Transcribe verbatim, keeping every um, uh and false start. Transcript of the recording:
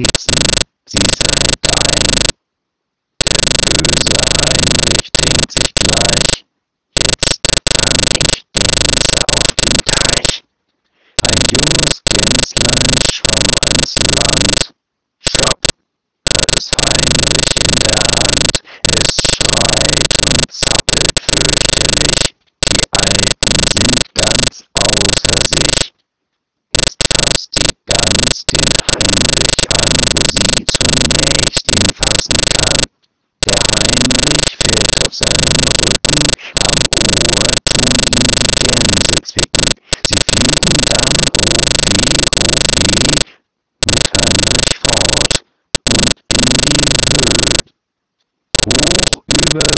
Weizen, sie sei dein. Der böse Heinrich denkt sich gleich, jetzt fang ich Gänse auf dem Teich. Ein junges Gänslein schwamm ans Land. Schrapp, hat es Heinrich in der Hand. Es schreit und zappelt fürchterlich. Die Alten sind ganz außer sich. Jetzt fasst die Gans den Heinrich an, wo sie zunächst ihn fassen kann. Der Heinrich fährt auf seinem Rücken, am Ohr tun ihn die Gänse zwicken. Sie fliegen dann, oh weh, oh weh, mit Heinrich fort und in die Höh. Hoch über